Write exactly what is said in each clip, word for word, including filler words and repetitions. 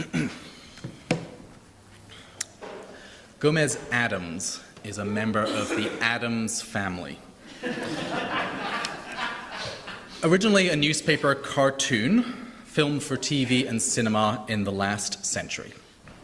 Gomez Addams is a member of the Addams family. Originally a newspaper cartoon, filmed for T V and cinema in the last century.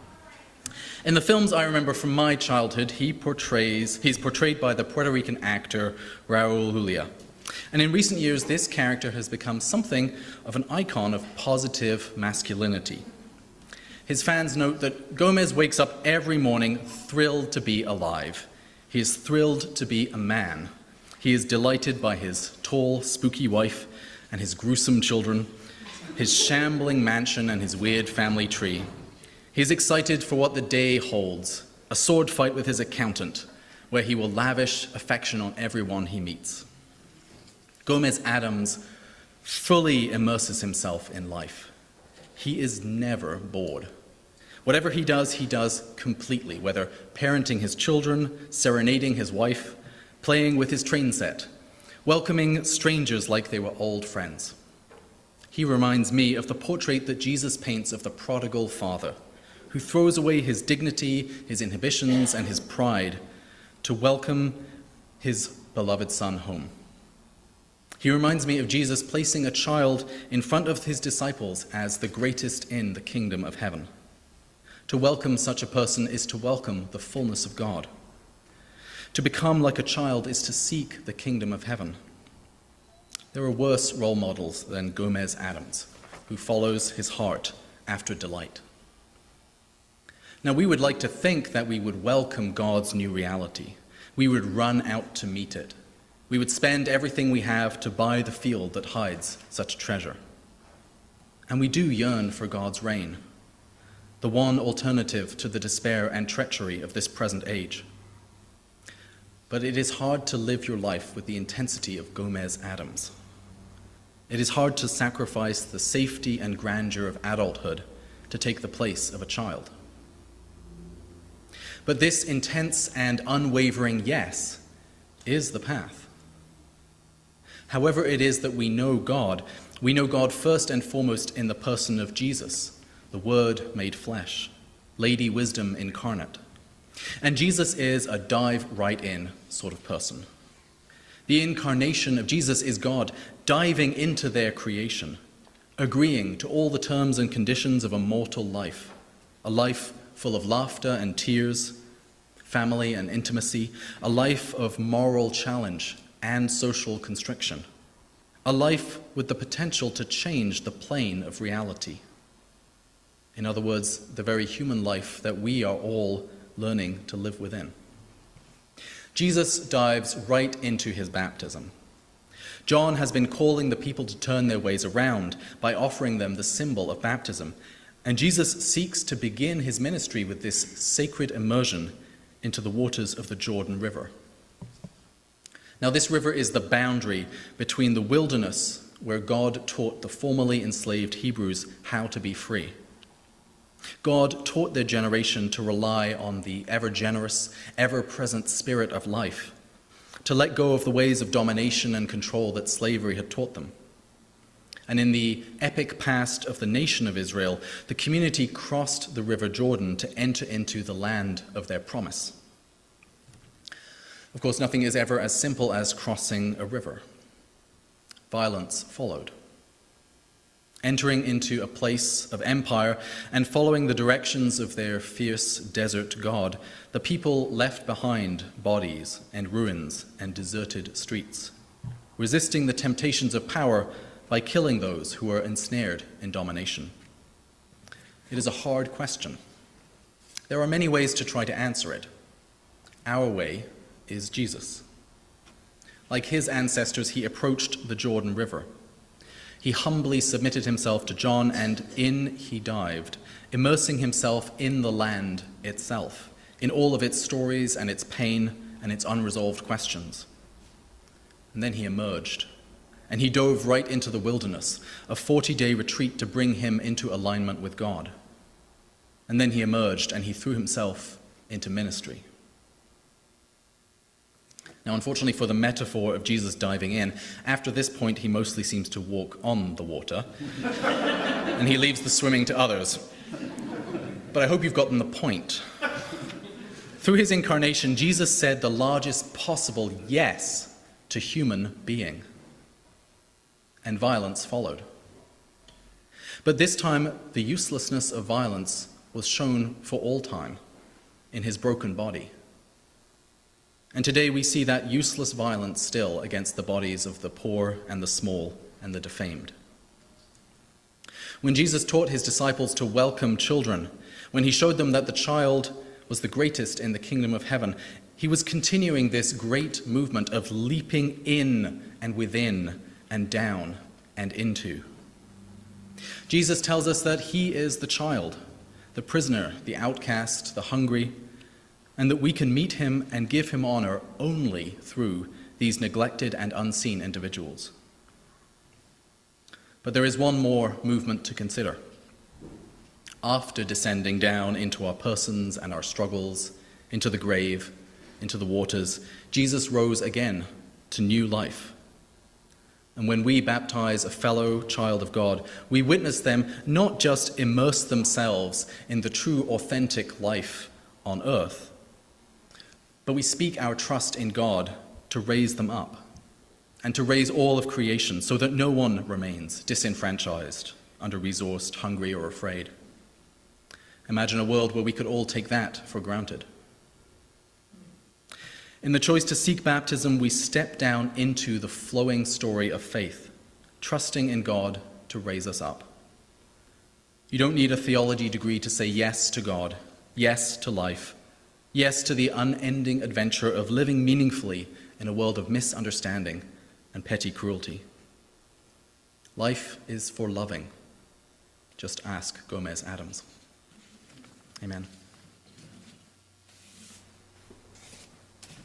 In the films I remember from my childhood, he portrays, he's portrayed by the Puerto Rican actor Raul Julia. And in recent years, this character has become something of an icon of positive masculinity. His fans note that Gomez wakes up every morning thrilled to be alive. He is thrilled to be a man. He is delighted by his tall, spooky wife and his gruesome children, his shambling mansion and his weird family tree. He is excited for what the day holds, a sword fight with his accountant, where he will lavish affection on everyone he meets. Gomez Addams fully immerses himself in life. He is never bored. Whatever he does, he does completely, whether parenting his children, serenading his wife, playing with his train set, welcoming strangers like they were old friends. He reminds me of the portrait that Jesus paints of the prodigal father, who throws away his dignity, his inhibitions, and his pride to welcome his beloved son home. He reminds me of Jesus placing a child in front of his disciples as the greatest in the kingdom of heaven. To welcome such a person is to welcome the fullness of God. To become like a child is to seek the kingdom of heaven. There are worse role models than Gomez Addams, who follows his heart after delight. Now, we would like to think that we would welcome God's new reality. We would run out to meet it. We would spend everything we have to buy the field that hides such treasure. And we do yearn for God's reign, the one alternative to the despair and treachery of this present age. But it is hard to live your life with the intensity of Gomez Addams. It is hard to sacrifice the safety and grandeur of adulthood to take the place of a child. But this intense and unwavering yes is the path. However it is that we know God, we know God first and foremost in the person of Jesus, the Word made flesh, Lady Wisdom incarnate. And Jesus is a dive right in sort of person. The incarnation of Jesus is God diving into their creation, agreeing to all the terms and conditions of a mortal life, a life full of laughter and tears, family and intimacy, a life of moral challenge and social constriction, a life with the potential to change the plane of reality. In other words, the very human life that we are all learning to live within. Jesus dives right into his baptism. John has been calling the people to turn their ways around by offering them the symbol of baptism, and Jesus seeks to begin his ministry with this sacred immersion into the waters of the Jordan River. Now, this river is the boundary between the wilderness, where God taught the formerly enslaved Hebrews how to be free. God taught their generation to rely on the ever-generous, ever-present spirit of life, to let go of the ways of domination and control that slavery had taught them. And in the epic past of the nation of Israel, the community crossed the river Jordan to enter into the land of their promise. Of course, nothing is ever as simple as crossing a river. Violence followed. Entering into a place of empire and following the directions of their fierce desert god, the people left behind bodies and ruins and deserted streets, resisting the temptations of power by killing those who were ensnared in domination. It is a hard question. There are many ways to try to answer it. Our way is Jesus. Like his ancestors, he approached the Jordan River. He humbly submitted himself to John, and in he dived, immersing himself in the land itself, in all of its stories and its pain and its unresolved questions. And then he emerged, and he dove right into the wilderness, a forty-day retreat to bring him into alignment with God. And then he emerged, and he threw himself into ministry. Now, unfortunately for the metaphor of Jesus diving in, after this point he mostly seems to walk on the water, and he leaves the swimming to others. but I hope you've gotten the point. Through his incarnation, Jesus said the largest possible yes to human being, and violence followed. But this time, the uselessness of violence was shown for all time in his broken body. And today we see that useless violence still against the bodies of the poor and the small and the defamed. When Jesus taught his disciples to welcome children, when he showed them that the child was the greatest in the kingdom of heaven, he was continuing this great movement of leaping in and within and down and into. Jesus tells us that he is the child, the prisoner, the outcast, the hungry, and that we can meet him and give him honor only through these neglected and unseen individuals. But there is one more movement to consider. After descending down into our persons and our struggles, into the grave, into the waters, Jesus rose again to new life. And when we baptize a fellow child of God, we witness them not just immerse themselves in the true, authentic life on earth, but we speak our trust in God to raise them up and to raise all of creation so that no one remains disenfranchised, under-resourced, hungry, or afraid. Imagine a world where we could all take that for granted. In the choice to seek baptism, we step down into the flowing story of faith, trusting in God to raise us up. You don't need a theology degree to say yes to God, yes to life, yes to the unending adventure of living meaningfully in a world of misunderstanding and petty cruelty. Life is for loving. Just ask Gomez Adams. Amen.